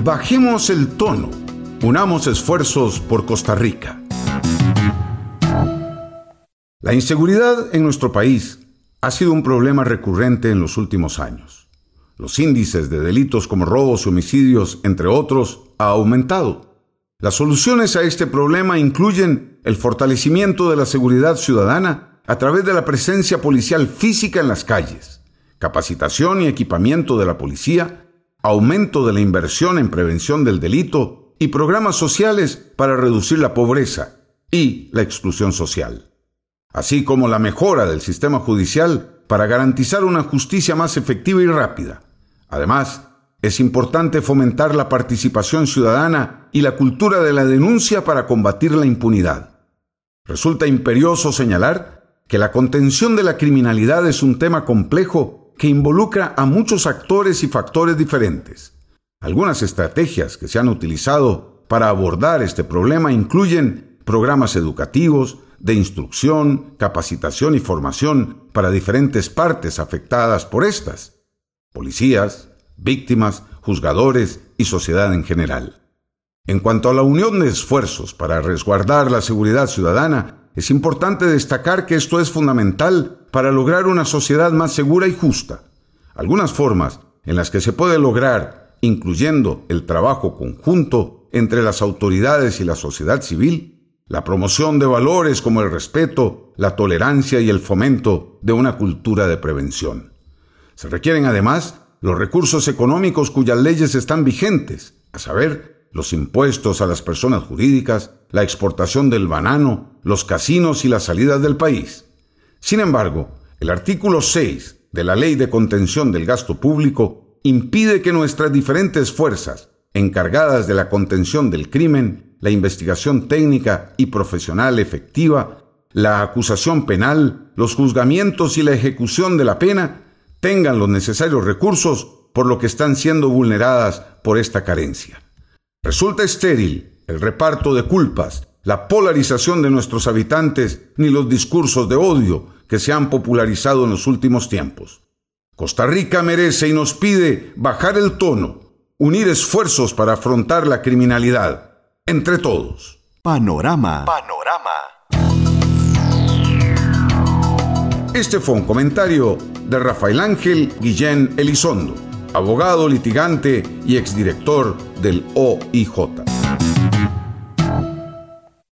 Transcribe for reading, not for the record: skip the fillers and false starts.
Bajemos el tono. Unamos esfuerzos por Costa Rica. La inseguridad en nuestro país ha sido un problema recurrente en los últimos años. Los índices de delitos como robos y homicidios, entre otros, ha aumentado. Las soluciones a este problema incluyen el fortalecimiento de la seguridad ciudadana a través de la presencia policial física en las calles, capacitación y equipamiento de la policía, aumento de la inversión en prevención del delito y programas sociales para reducir la pobreza y la exclusión social, así como la mejora del sistema judicial para garantizar una justicia más efectiva y rápida. Además, es importante fomentar la participación ciudadana y la cultura de la denuncia para combatir la impunidad. Resulta imperioso señalar que la contención de la criminalidad es un tema complejo que involucra a muchos actores y factores diferentes. Algunas estrategias que se han utilizado para abordar este problema incluyen programas educativos, de instrucción, capacitación y formación para diferentes partes afectadas por estas: policías, víctimas, juzgadores y sociedad en general. En cuanto a la unión de esfuerzos para resguardar la seguridad ciudadana, es importante destacar que esto es fundamental para lograr una sociedad más segura y justa. Algunas formas en las que se puede lograr, incluyendo el trabajo conjunto entre las autoridades y la sociedad civil, la promoción de valores como el respeto, la tolerancia y el fomento de una cultura de prevención. Se requieren además los recursos económicos cuyas leyes están vigentes, a saber, los impuestos a las personas jurídicas, la exportación del banano, los casinos y las salidas del país. Sin embargo, el artículo 6 de la Ley de Contención del Gasto Público impide que nuestras diferentes fuerzas, encargadas de la contención del crimen, la investigación técnica y profesional efectiva, la acusación penal, los juzgamientos y la ejecución de la pena, tengan los necesarios recursos, por lo que están siendo vulneradas por esta carencia. Resulta estéril el reparto de culpas, la polarización de nuestros habitantes, ni los discursos de odio que se han popularizado en los últimos tiempos. Costa Rica merece y nos pide bajar el tono, unir esfuerzos para afrontar la criminalidad, entre todos. Panorama. Este fue un comentario de Rafael Ángel Guillén Elizondo, abogado, litigante y exdirector del OIJ.